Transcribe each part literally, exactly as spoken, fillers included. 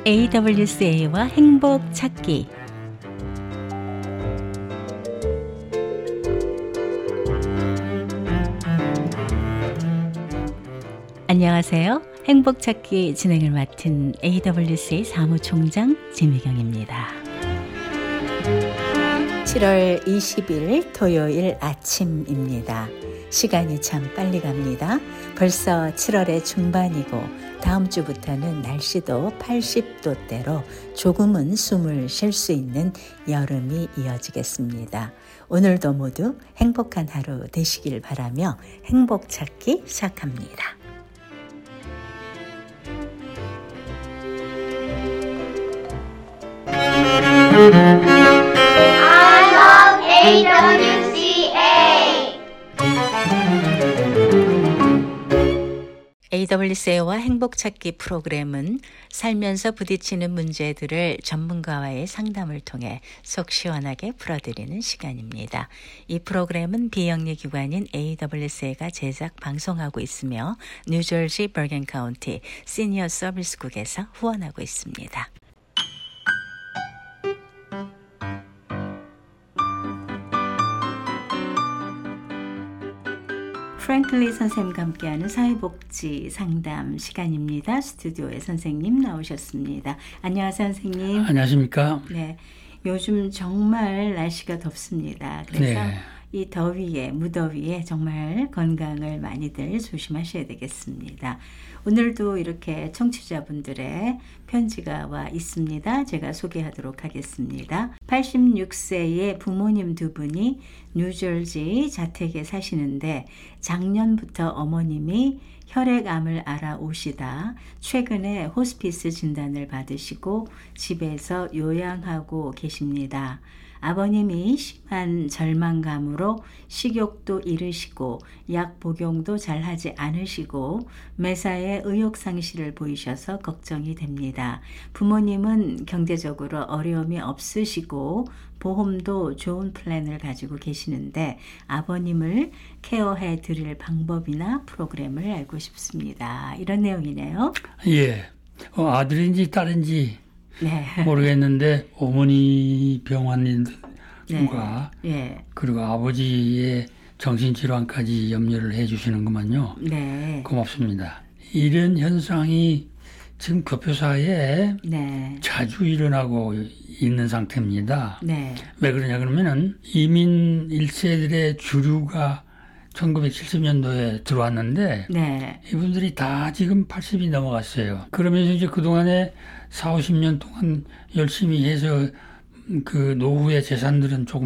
에이더블유씨에이와 행복 찾기. 안녕하세요. 행복 찾기 진행을 맡은 에이더블유씨에이 사무총장 진미경입니다. 칠월 이십일 토요일 아침입니다. 시간이 참 빨리 갑니다. 벌써 칠월의 중반이고 다음 주부터는 날씨도 팔십 도대로 조금은 숨을 쉴 수 있는 여름이 이어지겠습니다. 오늘도 모두 행복한 하루 되시길 바라며 행복 찾기 시작합니다. I love 에이더블유씨에이. 에이더블유씨에이와 행복 찾기 프로그램은 살면서 부딪히는 문제들을 전문가와의 상담을 통해 속 시원하게 풀어드리는 시간입니다. 이 프로그램은 비영리 기관인 에이더블유씨에이가 제작 방송하고 있으며 뉴저지 버건 카운티 시니어 서비스국에서 후원하고 있습니다. 프랭클리 선생님과 함께하는 사회복지 상담 시간입니다. 스튜디오에 선생님 나오셨습니다. 안녕하세요, 선생님. 안녕하십니까? 네, 요즘 정말 날씨가 덥습니다. 그래서 네. 이 더위에, 무더위에 정말 건강을 많이들 조심하셔야 되겠습니다. 오늘도 이렇게 청취자분들의 편지가 와 있습니다. 제가 소개하도록 하겠습니다. 팔십육 세의 부모님 두 분이 뉴저지 자택에 사시는데 작년부터 어머님이 혈액암을 알아오시다 최근에 호스피스 진단을 받으시고 집에서 요양하고 계십니다. 아버님이 심한 절망감으로 식욕도 잃으시고 약 복용도 잘하지 않으시고 매사에 의욕상실을 보이셔서 걱정이 됩니다. 부모님은 경제적으로 어려움이 없으시고 보험도 좋은 플랜을 가지고 계시는데 아버님을 케어해 드릴 방법이나 프로그램을 알고 싶습니다. 이런 내용이네요. 예. 어, 아들인지 딸인지 네. 모르겠는데 어머니 병환님과 네. 예. 그리고 아버지의 정신질환까지 염려를 해 주시는구만요. 네. 고맙습니다. 이런 현상이 지금 교표사에 네. 자주 일어나고 있는 상태입니다. 네. 왜 그러냐 그러면은 이민 일 세들의 주류가 천구백칠십 년도에 들어왔는데 네. 이분들이 다 지금 팔십이 넘어갔어요. 그러면서 이제 그동안에 사오십 년 동안 열심히 해서 그 노후의 재산들은 조금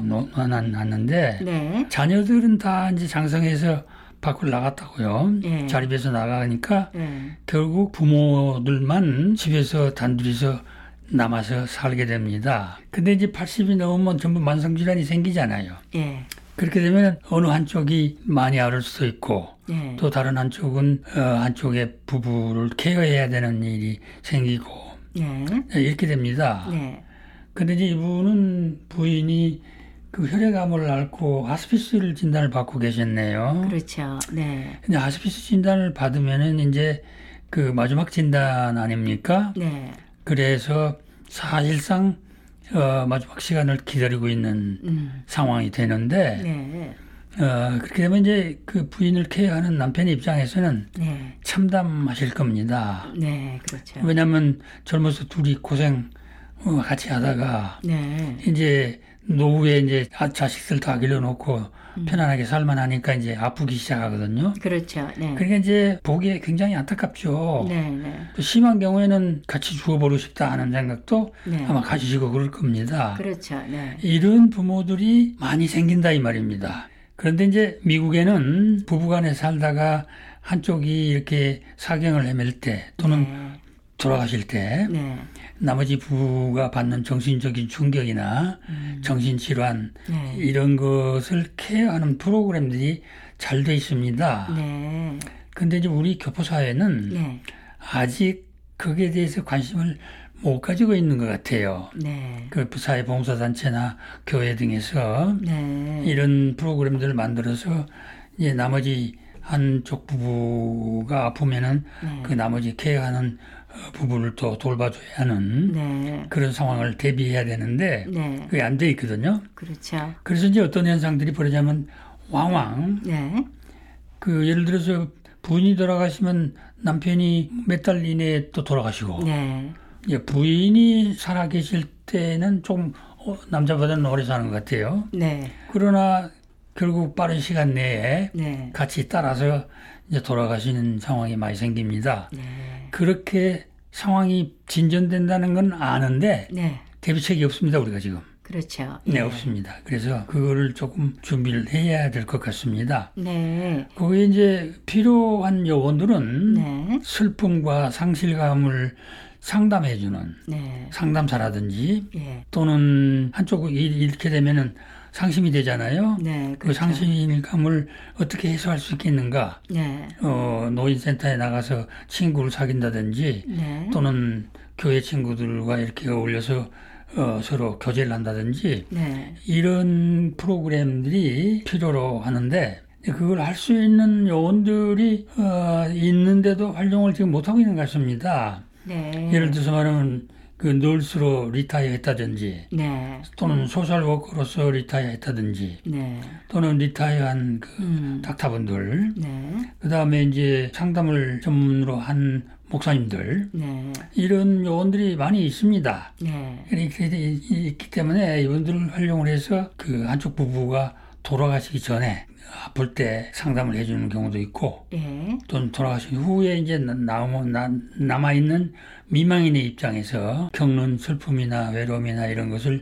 많아놨는데 네. 자녀들은 다 이제 장성해서 밖으로 나갔다고요. 네. 자립해서 나가니까 네. 결국 부모들만 집에서 단둘이서 남아서 살게 됩니다. 근데 이제 팔십이 넘으면 전부 만성질환이 생기잖아요. 네. 그렇게 되면 어느 한쪽이 많이 앓을 수도 있고 네. 또 다른 한쪽은 어, 한쪽의 부부를 케어해야 되는 일이 생기고 네. 네, 이렇게 됩니다. 네. 근데 이제 이분은 부인이 그 혈액암을 앓고 하스피스를 진단을 받고 계셨네요. 그렇죠. 네. 근데 하스피스 진단을 받으면은 이제 그 마지막 진단 아닙니까? 네. 그래서 사실상 어, 마지막 시간을 기다리고 있는 음. 상황이 되는데, 네. 어, 그렇게 되면 이제 그 부인을 케어하는 남편 입장에서는 네. 참담하실 겁니다. 네, 그렇죠. 왜냐하면 젊어서 둘이 고생 어, 같이 하다가, 네. 이제 노후에 이제 자식들 다 길러놓고 음. 편안하게 살만하니까 이제 아프기 시작하거든요. 그렇죠. 네. 그러니까 이제 보기에 굉장히 안타깝죠. 네, 네. 또 심한 경우에는 같이 죽어버리고 싶다 하는 생각도 네. 아마 가지시고 그럴 겁니다. 그렇죠. 네. 이런 부모들이 많이 생긴다 이 말입니다. 그런데 이제 미국에는 부부간에 살다가 한쪽이 이렇게 사경을 헤맬 때 또는 네. 돌아가실 때 네. 나머지 부부가 받는 정신적인 충격이나 음. 정신질환 네. 이런 것을 케어하는 프로그램들이 잘 돼 있습니다. 네. 근데 이제 우리 교포사회는 네. 아직 거기에 대해서 관심을 못 가지고 있는 것 같아요. 네. 그 사회봉사단체나 교회 등에서 네. 이런 프로그램들을 만들어서 이제 나머지 한쪽 부부가 아프면은 네. 그 나머지 케어하는 부부를 또 돌봐줘야 하는 네. 그런 상황을 대비해야 되는데 네. 그게 안 돼 있거든요. 그렇죠. 그래서 이제 어떤 현상들이 벌어지냐면 왕왕 네. 그 예를 들어서 부인이 돌아가시면 남편이 몇 달 이내에 또 돌아가시고 네. 예, 부인이 살아계실 때는 좀 남자보다는 오래 사는 것 같아요. 네. 그러나 결국 빠른 시간 내에 네. 같이 따라서 이제 돌아가시는 상황이 많이 생깁니다. 네. 그렇게 상황이 진전된다는 건 아는데 네. 대비책이 없습니다. 우리가 지금. 그렇죠. 네, 네, 없습니다. 그래서 그거를 조금 준비를 해야 될 것 같습니다. 네. 거기에 이제 필요한 요원들은 네. 슬픔과 상실감을 상담해주는 네. 상담사라든지 네. 또는 한쪽을 잃게 되면은 상심이 되잖아요. 네, 그렇죠. 그 상실감을 어떻게 해소할 수 있겠는가? 네. 어, 노인센터에 나가서 친구를 사귄다든지 네. 또는 교회 친구들과 이렇게 어울려서 어, 서로 교제를 한다든지 네. 이런 프로그램들이 필요로 하는데 그걸 할 수 있는 요원들이 어, 있는데도 활용을 지금 못하고 있는 것 같습니다. 네. 예를 들어서 말하면 그 널스로 리타이어 했다든지 네. 또는 소셜워커로서 리타이어 했다든지 네. 또는 리타이어한 그 음. 닥터분들 네. 그 다음에 이제 상담을 전문으로 한 목사님들 네. 이런 요원들이 많이 있습니다. 네. 이렇게 있기 때문에 이분들을 활용을 해서 그 한쪽 부부가 돌아가시기 전에 아플 때 상담을 해주는 경우도 있고 예. 또는 돌아가신 후에 이제 남아있는 미망인의 입장에서 겪는 슬픔이나 외로움이나 이런 것을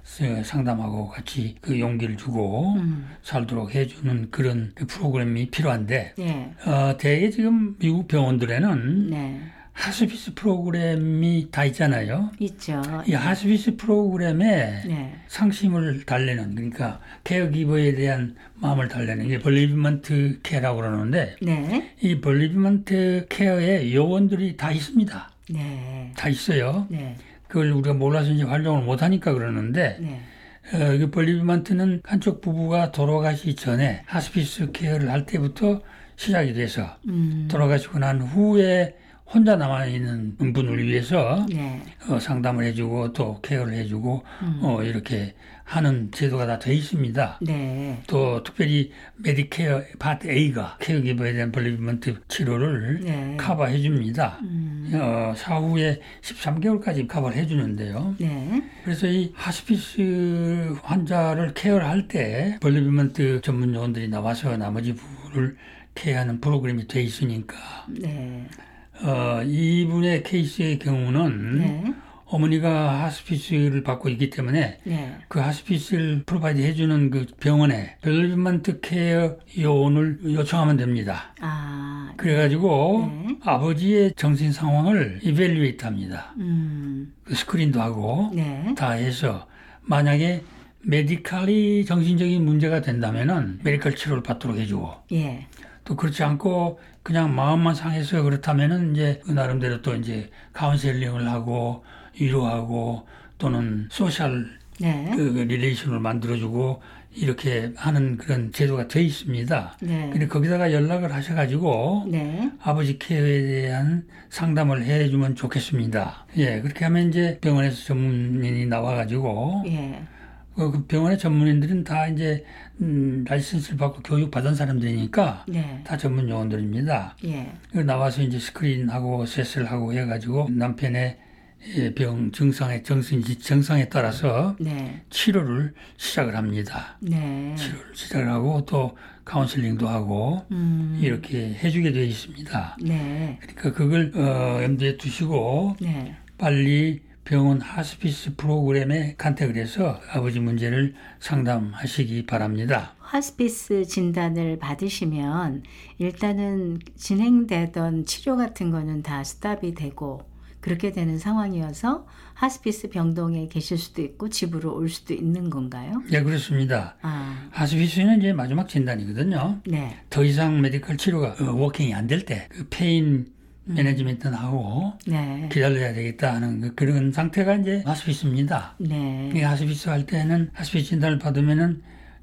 상담하고 같이 그 용기를 주고 음. 살도록 해주는 그런 프로그램이 필요한데 예. 어, 대개 지금 미국 병원들에는 네. 하스피스 프로그램이 다 있잖아요. 있죠. 이 하스피스 프로그램에 네. 상심을 달래는 그러니까 케어기버에 대한 마음을 달래는 게 벌리브먼트 케어라고 그러는데 네. 이 벌리브먼트 케어에 요원들이 다 있습니다. 네. 다 있어요. 네. 그걸 우리가 몰라서 이제 활용을 못하니까 그러는데 네. 어, 그 벌리브먼트는 한쪽 부부가 돌아가시기 전에 하스피스 케어를 할 때부터 시작이 돼서 음. 돌아가시고 난 후에 혼자 남아있는 분을 위해서 네. 어, 상담을 해주고 또 케어를 해주고 음. 어, 이렇게 하는 제도가 다 돼 있습니다. 네. 또 특별히 메디케어 파트 A가 케어기버에 대한 벌리브먼트 치료를 네. 커버해 줍니다. 음. 어, 사후에 십삼 개월까지 커버를 해주는데요. 네. 그래서 이 하스피스 환자를 케어를 할 때 벌리브먼트 전문 요원들이 나와서 나머지 부분을 케어하는 프로그램이 돼 있으니까 네. 어, 이분의 케이스의 경우는 네. 어머니가 하스피스를 받고 있기 때문에 네. 그 하스피스를 프로바이드 해주는 그 병원에 벌리브먼트 케어 요원을 요청하면 됩니다. 아, 그래가지고 네. 아버지의 정신 상황을 이벨리에이트 합니다. 음. 그 스크린도 하고 네. 다 해서 만약에 메디컬이 정신적인 문제가 된다면은 메디컬 치료를 받도록 해주고 예. 또 그렇지 않고 그냥 마음만 상해서 그렇다면은 이제 그 나름대로 또 이제 카운셀링을 하고 위로하고 또는 소셜 네. 그, 그 릴레이션을 만들어주고 이렇게 하는 그런 제도가 돼 있습니다. 네. 근데 거기다가 연락을 하셔가지고 네. 아버지 케어에 대한 상담을 해주면 좋겠습니다. 예, 그렇게 하면 이제 병원에서 전문인이 나와가지고. 예. 그 병원의 전문인들은 다 이제 음, 라이선스를 받고 교육 받은 사람들이니까 네. 다 전문 요원들입니다. 예. 나와서 이제 스크린하고 세스를 하고 해가지고 남편의 병 증상의 정신 증상에 따라서 네. 치료를 시작을 합니다. 네. 치료를 시작을 하고 또 카운슬링도 하고 음. 이렇게 해주게 되어 있습니다. 네. 그러니까 그걸 어, 염두에 두시고 네. 빨리 병원 하스피스 프로그램에 간택을 해서 아버지 문제를 상담하시기 바랍니다. 하스피스 진단을 받으시면 일단은 진행되던 치료 같은 거는 다 스탑이 되고 그렇게 되는 상황이어서 하스피스 병동에 계실 수도 있고 집으로 올 수도 있는 건가요? 네, 그렇습니다. 아. 하스피스는 이제 마지막 진단이거든요. 네. 더 이상 메디컬 치료가 어, 워킹이 안 될 때 그 페인 매니지먼트는 하고 네. 기다려야 되겠다 하는 그런 상태가 이제 하스피스입니다. 네. 이 하스피스 할 때는 하스피스 진단을 받으면은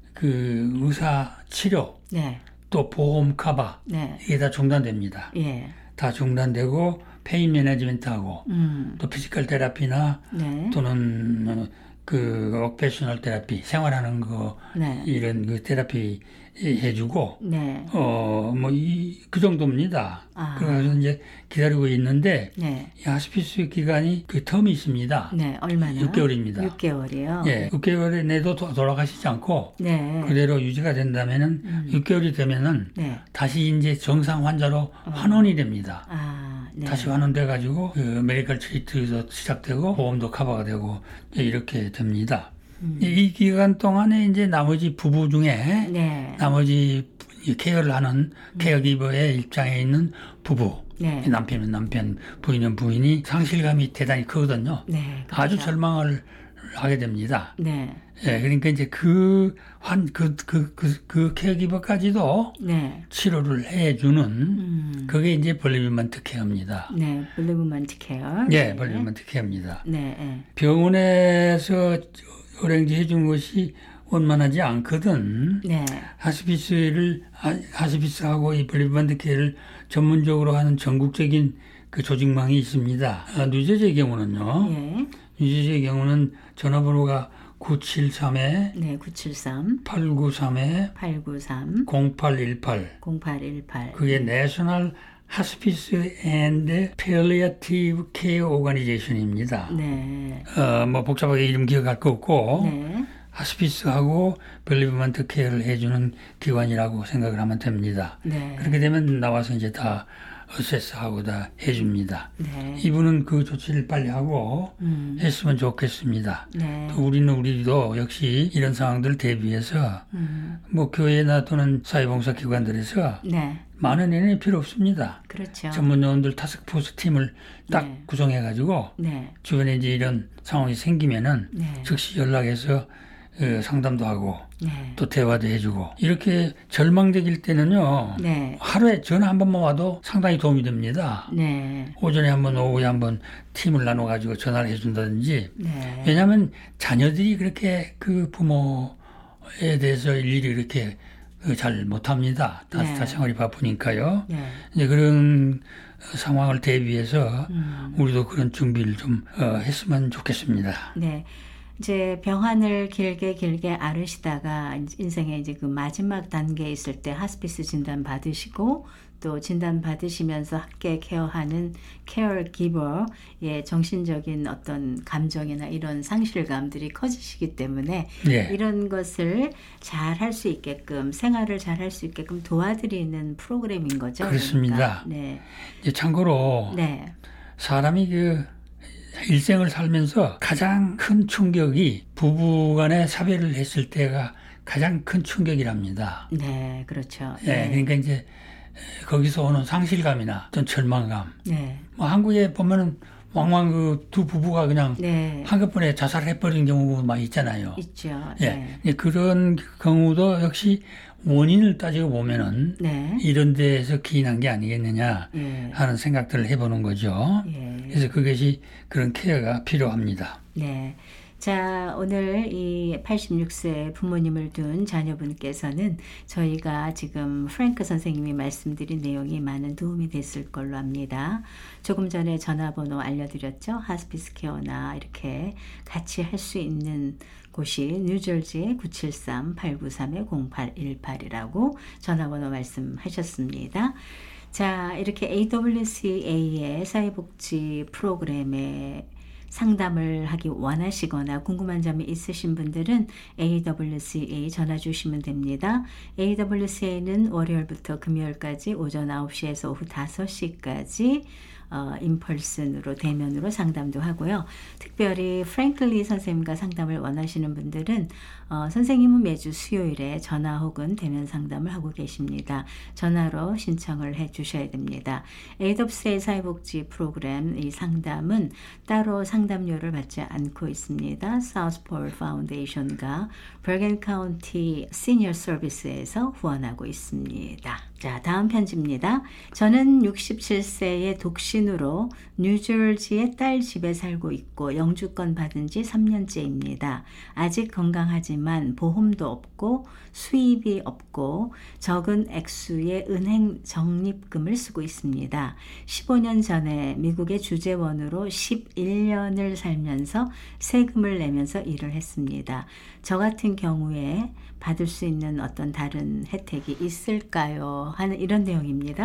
그 의사 치료 네. 또 보험 커버 네. 이게 다 중단됩니다. 예. 다 중단되고 페인 매니지먼트하고 음. 또 피지컬 테라피나 네. 또는 그 옥페이셔널 테라피 생활하는 거 네. 이런 그 테라피 해주고 네. 어 뭐 이 그 정도입니다. 아. 그래서 이제 기다리고 있는데 네. 이 하스피스 기간이 그 텀이 있습니다. 네. 얼마나? 육 개월입니다. 육 개월이요. 예, 육 개월에 내도 도- 돌아가시지 않고 네. 그대로 유지가 된다면은 음. 육 개월이 되면은 네. 다시 이제 정상 환자로 환원이 됩니다. 아, 네. 다시 환원돼 가지고 그 메디컬 트리트도 시작되고 보험도 커버가 되고 이렇게 됩니다. 음. 이 기간 동안에 이제 나머지 부부 중에 네. 나머지 케어를 하는 케어기버의 입장에 있는 부부, 네. 남편은 남편, 부인은 부인이 상실감이 대단히 크거든요. 네. 그렇죠. 아주 절망을 하게 됩니다. 네. 예, 그러니까 이제 그 환, 그, 그, 그, 그 케어기버까지도 네. 치료를 해주는 음. 그게 이제 벌리브먼트 케어입니다. 네. 블루먼트 케어. 예, 네. 벌리브먼트 케어입니다. 네. 네. 병원에서 어랭지 해준 것이 원만하지 않거든. 네. 하스피스를 하- 하스피스하고 이 벌리브먼트 케어를 전문적으로 하는 전국적인 그 조직망이 있습니다. 아, 뉴저지의 경우는요. 예. 뉴저지의 경우는 전화번호가 구칠삼 네. 구칠삼 팔구삼 팔구삼 공팔일팔 공팔일팔. 그게 내셔널 하스피스 앤드 팔리아티브 케어 오가니제이션입니다. 네. 어, 뭐 복잡하게 이름 기억할 거 없고 네. 하스피스하고 벌리브먼트 케어를 해주는 기관이라고 생각을 하면 됩니다. 네. 그렇게 되면 나와서 이제 다 어세스하고 다 해줍니다. 네. 이분은 그 조치를 빨리 하고 음. 했으면 좋겠습니다. 네. 또 우리는 우리도 역시 이런 상황들 대비해서 음. 뭐 교회나 또는 사회봉사기관들에서 네. 많은 애는 필요 없습니다. 그렇죠. 전문 요원들 타스크포스 팀을 딱 네. 구성해가지고 네. 주변에 이제 이런 상황이 생기면은 네. 즉시 연락해서 어, 상담도 하고 네. 또 대화도 해주고 이렇게 절망적일 때는요 네. 하루에 전화 한 번만 와도 상당히 도움이 됩니다. 네. 오전에 한 번 오후에 한 번 팀을 나눠가지고 전화를 해준다든지 네. 왜냐하면 자녀들이 그렇게 그 부모에 대해서 일일이 그렇게 그 잘 못합니다. 다, 네. 다 생활이 바쁘니까요. 네. 이제 그런 상황을 대비해서 음. 우리도 그런 준비를 좀 어, 했으면 좋겠습니다. 네. 이제 병환을 길게 길게 앓으시다가 인생의 이제 그 마지막 단계에 있을 때 하스피스 진단 받으시고 또 진단 받으시면서 함께 케어하는 케어기버의 정신적인 어떤 감정이나 이런 상실감들이 커지시기 때문에 예. 이런 것을 잘 할 수 있게끔 생활을 잘 할 수 있게끔 도와드리는 프로그램인 거죠. 그렇습니다. 그러니까. 네. 이제 참고로 네. 사람이 그 일생을 살면서 가장 큰 충격이 부부간의 사별을 했을 때가 가장 큰 충격이랍니다. 네, 그렇죠. 예, 네. 그러니까 이제 거기서 오는 상실감이나 어떤 절망감. 네. 뭐 한국에 보면은 왕왕 그 두 부부가 그냥 네. 한꺼번에 자살해버린 경우가 많이 있잖아요. 있죠. 예, 네. 그런 경우도 역시 원인을 따지고 보면은 네. 이런 데에서 기인한 게 아니겠느냐 예. 하는 생각들을 해보는 거죠. 예. 그래서 그것이 그런 케어가 필요합니다. 네. 자, 오늘 이 팔십육 세 부모님을 둔 자녀분께서는 저희가 지금 프랭크 선생님이 말씀드린 내용이 많은 도움이 됐을 걸로 압니다. 조금 전에 전화번호 알려드렸죠. 하스피스 케어나 이렇게 같이 할 수 있는 곳이 뉴저지의 구칠삼 팔구삼 공팔일팔이라고 전화번호 말씀하셨습니다. 자, 이렇게 에이더블유씨에이의 사회복지 프로그램에 상담을 하기 원하시거나 궁금한 점이 있으신 분들은 에이더블유씨에이 전화 주시면 됩니다. 에이더블유씨에이는 월요일부터 금요일까지 오전 아홉 시에서 오후 다섯 시까지 어, 인펄슨으로 대면으로 상담도 하고요. 특별히 프랭클리 선생님과 상담을 원하시는 분들은 어, 선생님은 매주 수요일에 전화 혹은 대면 상담을 하고 계십니다. 전화로 신청을 해 주셔야 됩니다. 에이더블유씨에이 사회복지 프로그램 이 상담은 따로 상담료를 받지 않고 있습니다. 사우스폴 파운데이션과 버겐 카운티 시니어 서비스에서 후원하고 있습니다. 자, 다음 편지입니다. 저는 육십칠 세의 독신으로 뉴저지의 딸 집에 살고 있고 영주권 받은 지 삼 년째입니다. 아직 건강하지만 보험도 없고 수입이 없고 적은 액수의 은행 적립금을 쓰고 있습니다. 십오 년 전에 미국의 주재원으로 십일 년을 살면서 세금을 내면서 일을 했습니다. 저 같은 경우에 받을 수 있는 어떤 다른 혜택이 있을까요? 하는 이런 내용입니다.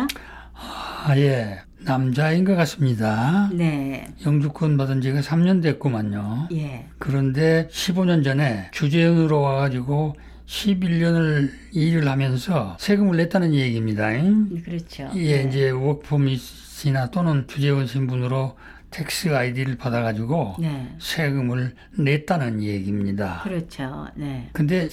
아, 예. 남자인 것 같습니다. 네. 영주권 받은 지가 삼 년 됐구만요. 예. 그런데 십오 년 전에 주재원으로 와가지고 십일 년을 일을 하면서 세금을 냈다는 얘기입니다. 그렇죠. 예, 네. 이제 워크퍼밋이나 또는 주재원 신분으로 텍스 아이디를 받아가지고 네. 세금을 냈다는 얘기입니다. 그렇죠. 네. 근데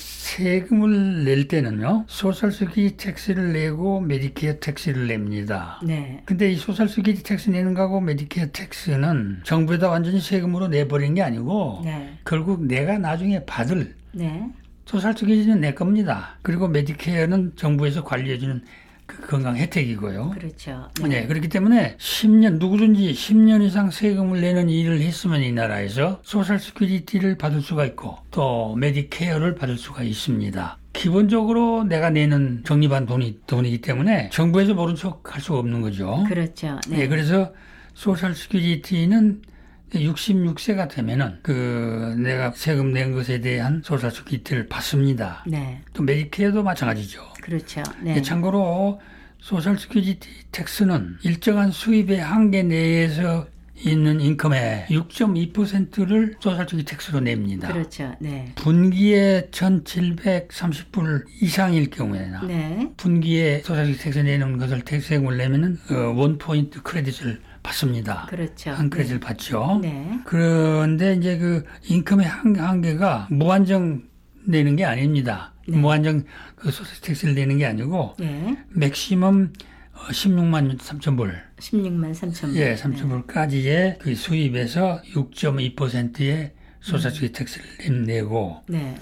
세금을 낼 때는요, 소셜세큐리티 텍스를 내고 메디케어 텍스를 냅니다. 네. 근데 이 소셜세큐리티 텍스 내는 거하고 메디케어 텍스는 정부에다 완전히 세금으로 내버린 게 아니고 네. 결국 내가 나중에 받을 네. 소셜세큐리티는 내 겁니다. 그리고 메디케어는 정부에서 관리해주는 그 건강 혜택이고요. 그렇죠. 네. 네, 그렇기 때문에 십 년, 누구든지 십 년 이상 세금을 내는 일을 했으면 이 나라에서 소셜 시큐리티를 받을 수가 있고 또 메디케어를 받을 수가 있습니다. 기본적으로 내가 내는 적립한 돈이, 돈이기 때문에 정부에서 모른 척 할 수가 없는 거죠. 그렇죠. 네. 네, 그래서 소셜 시큐리티는 육십육 세가 되면은 그 내가 세금 낸 것에 대한 소셜 시큐리티를 받습니다. 네. 또 메디케어도 마찬가지죠. 그렇죠. 네. 참고로 소셜 시큐리티 텍스는 일정한 수입의 한계 내에서 있는 인컴의 육 점 이 퍼센트를 소셜 시큐리티 텍스로 냅니다. 그렇죠. 네. 분기에 천칠백삼십 불 이상일 경우에나 네. 분기에 소셜 시큐리티 텍스 내는 것을 텍스세금을 내면은 어, 원 포인트 크레딧을 받습니다. 그렇죠. 한 크레딧을 네. 받죠. 네. 그런데 이제 그 인컴의 한, 한계가 무한정 내는 게 아닙니다. 네. 무한정 그 소셜 텍스를 내는 게 아니고 네. 맥시멈 십육만 삼천 불. 십육만 삼천 불. 예, 삼천 불까지의 그 수입에서 육 점 이 퍼센트의 소셜시큐리티 텍스를 내고 네.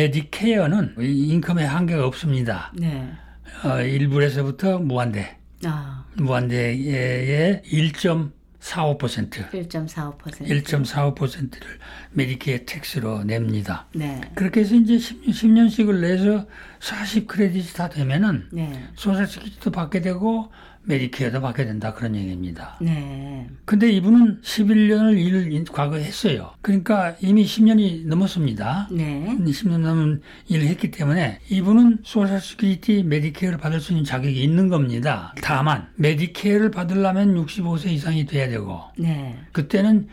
메디케어는 인컴의 한계가 없습니다. 네. 어, 일 불에서부터 무한대. 아. 무한대의 일 점 사오 퍼센트. 일 점 사오 퍼센트. 일 점 사오 퍼센트를 메디케어 텍스로 냅니다. 네. 그렇게 해서 이제 십 년씩을 내서 사십 크레딧이 다 되면은 네. 소셜시큐리티도 받게 되고 메디케어도 받게 된다 그런 얘기입니다. 네. 근데 이분은 십일 년을 일을 과거에 했어요. 그러니까 이미 십 년이 넘었습니다. 네. 십 년 넘은 일을 했기 때문에 이분은 소셜시큐리티 메디케어를 받을 수 있는 자격이 있는 겁니다. 다만 메디케어를 받으려면 육십오 세 이상이 돼야 되고 네. 그때는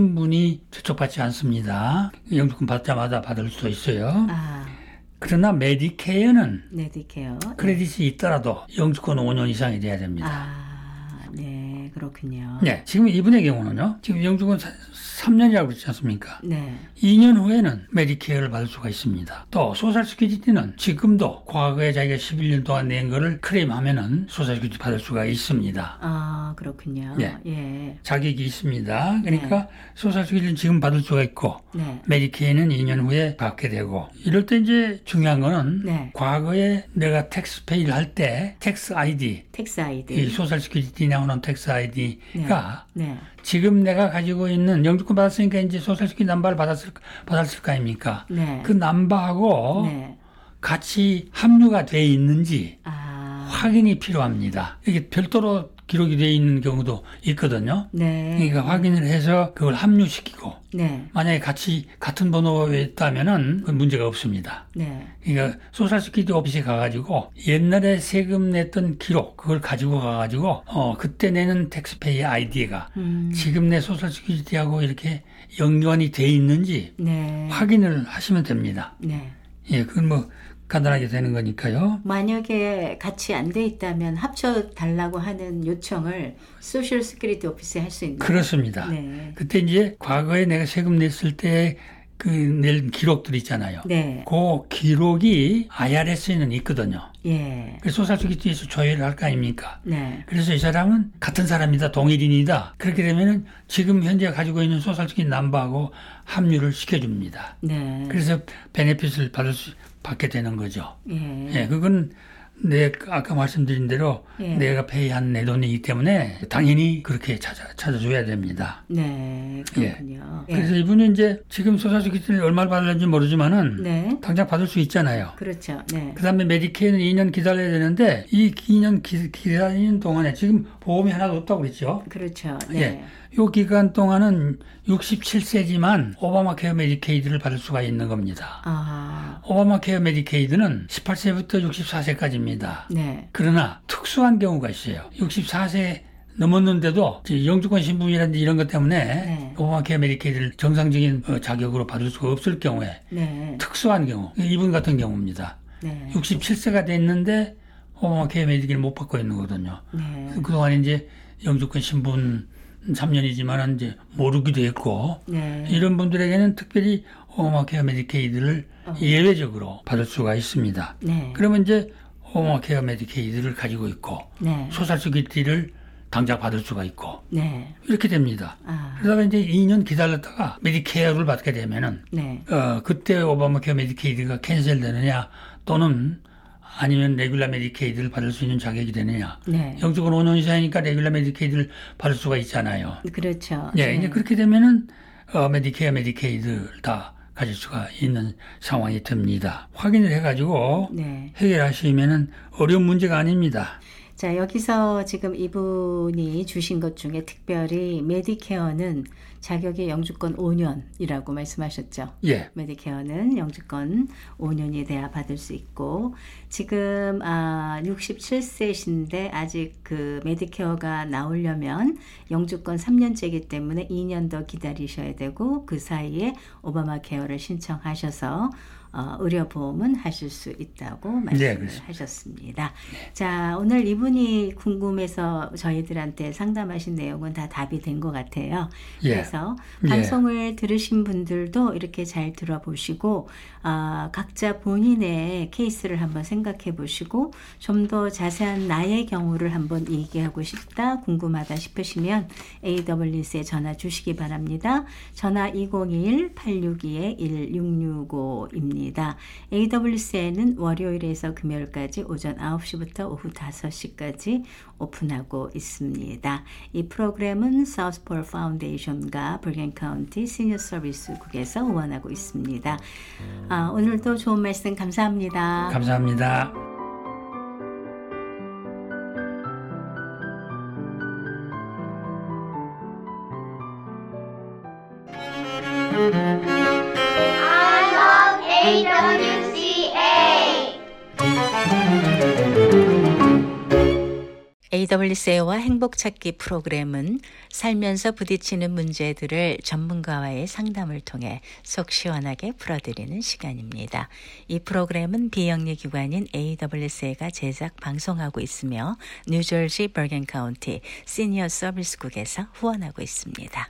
신분이 저촉받지 않습니다. 영주권 받자마자 받을 수도 있어요. 아. 그러나 메디케어는 메디케어. 크레딧이 있더라도 영주권 오 년 이상이 돼야 됩니다. 아, 네, 그렇군요. 네, 지금 이분의 경우는요. 지금 영주권 삼 년이라고 그러지 않습니까? 네. 이 년 후에는 메디케어를 받을 수가 있습니다. 또 소셜시큐리티는 지금도 과거에 자기가 십일 년 동안 낸 거를 클레임하면은 소셜시큐리티 받을 수가 있습니다. 아, 그렇군요. 예. 예. 자격이 있습니다. 그러니까 네. 소셜시큐리티는 지금 받을 수가 있고 네. 메디케어는 이 년 후에 받게 되고 이럴 때 이제 중요한 거는 네. 과거에 내가 텍스 페이를 할 때 텍스 아이디 텍스 아이디. 이 소셜시큐리티 나오는 텍스 아이디가 네. 네. 지금 내가 가지고 있는 영주권 받았으니까 이제 소셜시큐리티 남바를 받았을, 받았을 거 아닙니까? 네. 그 남바하고 네. 같이 합류가 돼 있는지 아. 확인이 필요합니다. 이게 별도로 기록이 돼 있는 경우도 있거든요. 네. 그러니까 확인을 해서 그걸 합류시키고 네. 만약에 같이 같은 번호에 있다면은 그건 문제가 없습니다. 네. 그러니까 소셜시큐리티 오피스에 가가지고 옛날에 세금 냈던 기록 그걸 가지고 가가지고 어 그때 내는 텍스페이 아이디가 음. 지금 내 소셜시큐리티하고 이렇게 연관이 돼 있는지 네. 확인을 하시면 됩니다. 네. 예, 그건 뭐 간단하게 되는 거니까요. 만약에 같이 안 돼 있다면 합쳐 달라고 하는 요청을 소셜 시큐리티 오피스에 할 수 있나요? 그렇습니다. 네. 그때 이제 과거에 내가 세금 냈을 때 그 낼 기록들 있잖아요. 네. 그 기록이 아이알에스에는 있거든요. 예. 그래서 소셜시큐리티에서 조회를 할 거 아닙니까? 네. 그래서 이 사람은 같은 사람이다, 동일인이다. 그렇게 되면은 지금 현재 가지고 있는 소셜시큐리티 넘버하고 합류를 시켜줍니다. 네. 그래서 베네핏을 받을 수, 받게 되는 거죠. 예. 예, 그건 내 아까 말씀드린 대로 예. 내가 페이한 내 돈이기 때문에 당연히 그렇게 찾아 찾아줘야 됩니다. 네, 그렇군요. 예. 그래서 이분이 이제 지금 소셜세큐리티를 얼마를 받을지 모르지만은 네. 당장 받을 수 있잖아요. 그렇죠. 네. 그다음에 메디케이는 이 년 기다려야 되는데 이 이 년 기, 기다리는 동안에 지금 보험이 하나도 없다고 그랬죠. 그렇죠. 네. 예. 요 기간 동안은 육십칠 세지만 오바마 케어 메디케이드를 받을 수가 있는 겁니다. 아. 오바마 케어 메디케이드는 십팔 세부터 육십사 세까지입니다. 네. 그러나 특수한 경우가 있어요. 육십사 세 넘었는데도 영주권 신분이라든지 이런 것 때문에 네. 오바마 케어 메디케이드를 정상적인 자격으로 받을 수가 없을 경우에 네. 특수한 경우, 이분 같은 경우입니다. 네. 육십칠 세가 됐는데 오바마 케어 메디케이드를 못 받고 있는 거거든요. 네. 그동안 이제 영주권 신분 삼 년이지만 이제 모르기도 했고 네. 이런 분들에게는 특별히 오바마 케어 메디케이드를 어. 예외적으로 받을 수가 있습니다. 네. 그러면 이제 오바마 케어 메디케이드를 가지고 있고 네. 소셜세큐리티를 당장 받을 수가 있고 네. 이렇게 됩니다. 아. 그러다가 이제 이 년 기다렸다가 메디케어를 받게 되면은 네. 어, 그때 오바마 케어 메디케이드가 캔슬되느냐 또는 아니면 레귤라 메디케이드를 받을 수 있는 자격이 되느냐. 네. 영주권 오 년 이상이니까 레귤라 메디케이드를 받을 수가 있잖아요. 그렇죠. 예, 네. 이제 그렇게 되면은 어, 메디케어 메디케이드를 다 가질 수가 있는 상황이 됩니다. 확인을 해가지고 네. 해결하시면은 어려운 문제가 아닙니다. 자, 여기서 지금 이분이 주신 것 중에 특별히 메디케어는 자격이 영주권 오 년이라고 말씀하셨죠. 예. 메디케어는 영주권 오 년이 돼야 받을 수 있고 지금 아, 육십칠 세신데 아직 그 메디케어가 나오려면 영주권 삼 년째이기 때문에 이 년 더 기다리셔야 되고 그 사이에 오바마 케어를 신청하셔서 어, 의료보험은 하실 수 있다고 말씀을 네, 하셨습니다. 네. 자, 오늘 이분이 궁금해서 저희들한테 상담하신 내용은 다 답이 된 것 같아요. 예. 그래서 예. 방송을 들으신 분들도 이렇게 잘 들어보시고 어, 각자 본인의 케이스를 한번 생각해 보시고 좀 더 자세한 나의 경우를 한번 얘기하고 싶다, 궁금하다 싶으시면 에이더블유씨에 전화 주시기 바랍니다. 전화 이공이일 팔육이 일육육오입니다. 에이더블유씨에는 월요일에서 금요일까지 오전 아홉 시부터 오후 다섯 시까지 오픈하고 있습니다. 이 프로그램은 사우스폴 파운데이션과 버겐 카운티 시니어 서비스국에서 후원하고 있습니다. 아, 오늘도 좋은 말씀 감사합니다. 감사합니다. 에이더블유씨에이 에이더블유씨에이와 행복찾기 프로그램은 살면서 부딪히는 문제들을 전문가와의 상담을 통해 속 시원하게 풀어드리는 시간입니다. 이 프로그램은 비영리 기관인 에이더블유씨에이가 제작 방송하고 있으며 뉴저지 버겐 카운티 시니어 서비스국에서 후원하고 있습니다.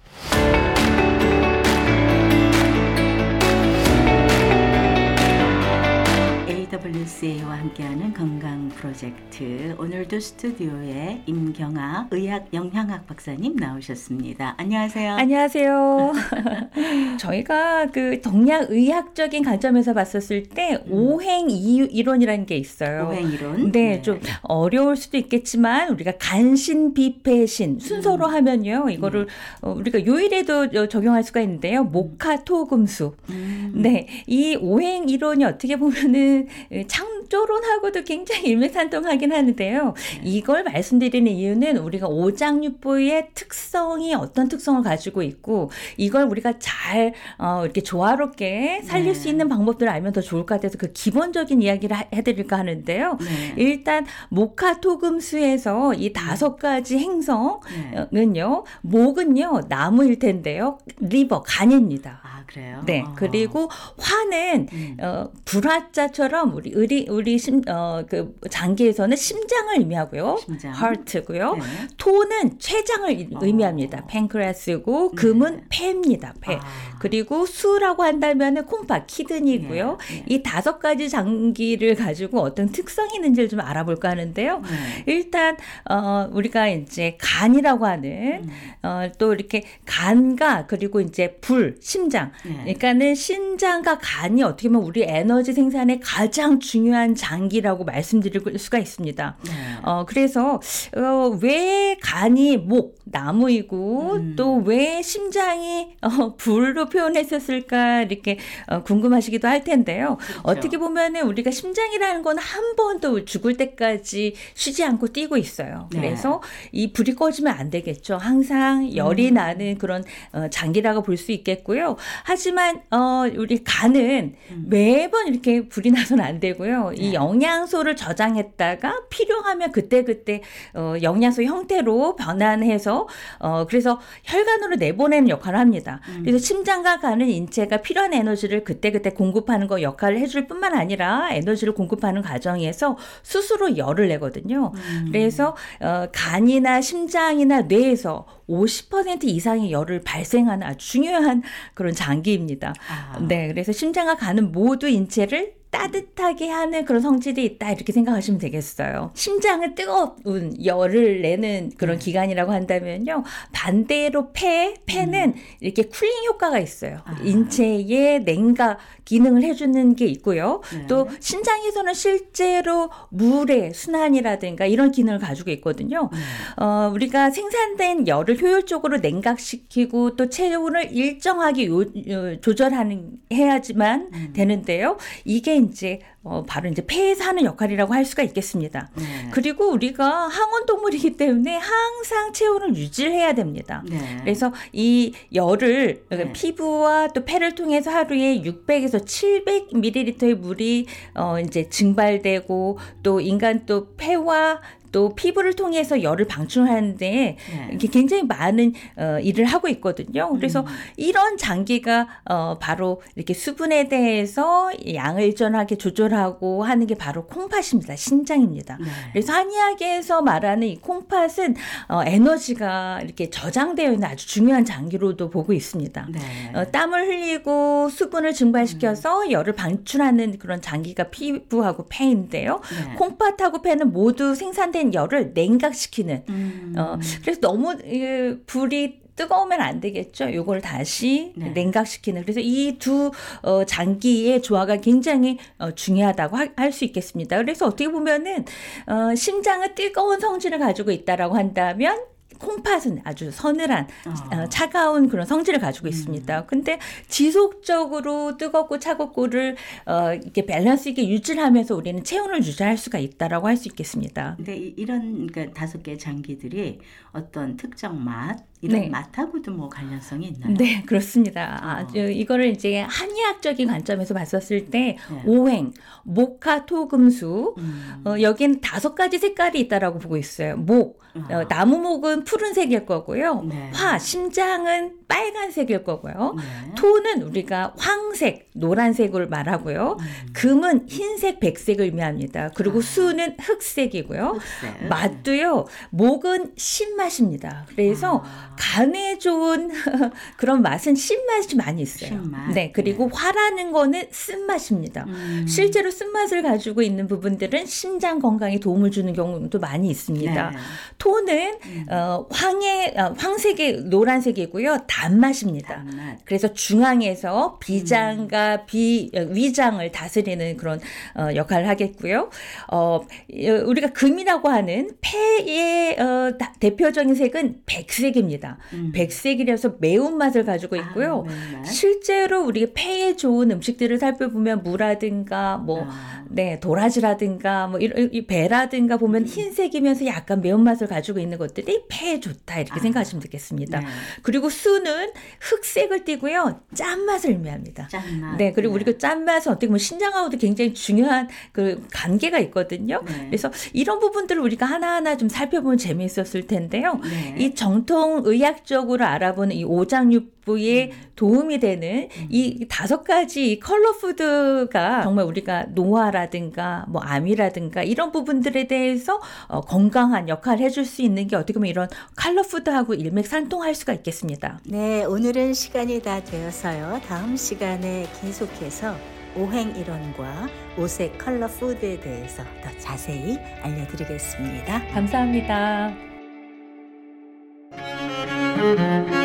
에이더블유씨에이와 함께하는 건강 프로젝트, 오늘도 스튜디오에 임경아 의학 영양학 박사님 나오셨습니다. 안녕하세요. 안녕하세요. 저희가 그 동양 의학적인 관점에서 봤었을 때 음. 오행 이론이라는 게 있어요. 오행 이론. 네, 네, 좀 어려울 수도 있겠지만 우리가 간신, 비패신 순서로 음. 하면요, 이거를 음. 어, 우리가 요일에도 적용할 수가 있는데요. 목화, 토, 금, 수. 음. 네, 이 오행 이론이 어떻게 보면은 창조론하고도 굉장히 일맥상통하긴 하는데요. 이걸 말씀드리는 이유는 우리가 오장육부의 특성이 어떤 특성을 가지고 있고 이걸 우리가 잘 어, 이렇게 조화롭게 살릴 네. 수 있는 방법들을 알면 더 좋을 것 같아서 그 기본적인 이야기를 하, 해드릴까 하는데요. 네. 일단 목화토금수에서 이 다섯 가지 행성은요, 네. 목은요 나무일 텐데요, 리버 간입니다. 아 그래요? 네. 어. 그리고 화는 음. 어, 불화자처럼 우리 우리 우리 심, 어, 그 장기에서는 심장을 의미하고요. 심장. heart고요. 네. 토는 췌장을 어. 의미합니다. 팬크레아스고 금은 네. 폐입니다. 폐. 아. 그리고 수라고 한다면은 콩팥, 키드니고요. 네. 네. 이 다섯 가지 장기를 가지고 어떤 특성이 있는지를 좀 알아볼까 하는데요. 네. 일단 어, 우리가 이제 간이라고 하는 음. 어, 또 이렇게 간과 그리고 이제 불, 심장. 네. 그러니까는 심장과 간이 어떻게 보면 우리 에너지 생산에 가장 중요한 중요한 장기라고 말씀드릴 수가 있습니다. 네. 어, 그래서 어, 왜 간이 목, 나무이고 음. 또 왜 심장이 어, 불로 표현했었을까 이렇게 어, 궁금하시기도 할 텐데요. 그렇죠. 어떻게 보면은 우리가 심장이라는 건 한 번도 죽을 때까지 쉬지 않고 뛰고 있어요. 네. 그래서 이 불이 꺼지면 안 되겠죠. 항상 열이 음. 나는 그런 어, 장기라고 볼 수 있겠고요. 하지만 어, 우리 간은 음. 매번 이렇게 불이 나서는 안 되고요. 네. 이 영양소를 저장했다가 필요하면 그때그때 어, 영양소 형태로 변환해서 어, 그래서 혈관으로 내보내는 역할을 합니다. 음. 그래서 심장과 간은 인체가 필요한 에너지를 그때그때 공급하는 거 역할을 해줄 뿐만 아니라 에너지를 공급하는 과정에서 스스로 열을 내거든요. 음. 그래서 어, 간이나 심장이나 뇌에서 오십 퍼센트 이상의 열을 발생하는 아주 중요한 그런 장기입니다. 아. 네, 그래서 심장과 간은 모두 인체를 따뜻하게 하는 그런 성질이 있다 이렇게 생각하시면 되겠어요. 심장은 뜨거운 열을 내는 그런 네. 기관이라고 한다면요. 반대로 폐, 폐는 음. 이렇게 쿨링 효과가 있어요. 아. 인체의 냉각 기능을 해주는 게 있고요. 네. 또 신장에서는 실제로 물의 순환이라든가 이런 기능을 가지고 있거든요. 네. 어, 우리가 생산된 열을 효율적으로 냉각시키고 또 체온을 일정하게 요, 요, 조절하는 해야지만 음. 되는데요. 이게 이제 어, 바로 이제 폐에서 하는 역할이라고 할 수가 있겠습니다. 네. 그리고 우리가 항온 동물이기 때문에 항상 체온을 유지해야 됩니다. 네. 그래서 이 열을 네. 피부와 또 폐를 통해서 하루에 육백에서 칠백 밀리리터의 물이 어, 이제 증발되고 또 인간 또 폐와 또 피부를 통해서 열을 방출하는데 네. 이게 굉장히 많은 어, 일을 하고 있거든요. 그래서 음. 이런 장기가 어, 바로 이렇게 수분에 대해서 양을 일정하게 조절하고 하는 게 바로 콩팥입니다. 신장입니다. 네. 그래서 한의학에서 말하는 이 콩팥은 어, 에너지가 이렇게 저장되어 있는 아주 중요한 장기로도 보고 있습니다. 네. 어, 땀을 흘리고 수분을 증발시켜서 음. 열을 방출하는 그런 장기가 피부하고 폐인데요. 네. 콩팥하고 폐는 모두 생산된 열을 냉각시키는 음. 어, 그래서 너무 이, 불이 뜨거우면 안 되겠죠. 이걸 다시 네. 냉각시키는. 그래서 이 두 어, 장기의 조화가 굉장히 어, 중요하다고 할 수 있겠습니다. 그래서 어떻게 보면은 어, 심장은 뜨거운 성질을 가지고 있다라고 한다면 콩팥은 아주 서늘한 어. 차가운 그런 성질을 가지고 있습니다. 음. 근데 지속적으로 뜨겁고 차갑고를 어, 이렇게 밸런스 있게 유지를 하면서 우리는 체온을 유지할 수가 있다라고 할 수 있겠습니다. 근데 이런 그러니까 다섯 개의 장기들이 어떤 특정 맛 이런 네. 맛하고도 뭐 관련성이 있나요? 네, 그렇습니다. 어. 아, 이거를 이제 한의학적인 관점에서 봤었을 때 네. 오행, 목화, 토, 금, 수 음. 어, 여기는 다섯 가지 색깔이 있다라고 보고 있어요. 목, 어, 나무목은 푸른색일 거고요. 네. 화, 심장은 빨간색일 거고요. 네. 토는 우리가 황색, 노란색을 말하고요. 음. 금은 흰색, 백색을 의미합니다. 그리고 아. 수는 흑색이고요. 흑색. 맛도요. 목은 신맛입니다. 그래서 아. 간에 좋은 그런 맛은 신맛이 많이 있어요. 신맛. 네, 그리고 네. 화라는 거는 쓴맛입니다. 음. 실제로 쓴맛을 가지고 있는 부분들은 심장 건강에 도움을 주는 경우도 많이 있습니다. 네. 토는 음. 어, 황의 어, 황색의 노란색이고요. 단맛입니다. 단맛. 그래서 중앙에서 비장과 음. 비 위장을 다스리는 그런 어, 역할을 하겠고요. 어, 우리가 금이라고 하는 폐의 어, 대표적인 색은 백색입니다. 음. 백색이라서 매운맛을 가지고 있고요. 아, 실제로 우리가 폐에 좋은 음식들을 살펴보면 무라든가 뭐 아. 네, 도라지라든가 뭐 이런 배라든가 보면 흰색이면서 약간 매운맛을 가지고 있는 것들이 폐에 좋다 이렇게 아. 생각하시면 되겠습니다. 네. 그리고 수는 흑색을 띠고요. 짠맛을 의미합니다. 짠맛. 네, 그리고 네. 우리가 짠맛은 어떻게 보면 신장하고도 굉장히 중요한 그 관계가 있거든요. 네. 그래서 이런 부분들을 우리가 하나하나 좀 살펴보면 재미있었을 텐데요. 네. 이 정통 의학적으로 알아보는 이 오장육부에 음. 도움이 되는 음. 이 다섯 가지 컬러 푸드가 정말 우리가 노화라든가 뭐 암이라든가 이런 부분들에 대해서 어, 건강한 역할을 해줄 수 있는 게 어떻게 보면 이런 컬러 푸드하고 일맥상통할 수가 있겠습니다. 네, 오늘은 시간이 다 되어서요. 다음 시간에 계속해서 오행 이론과 오색 컬러 푸드에 대해서 더 자세히 알려드리겠습니다. 감사합니다. Thank you.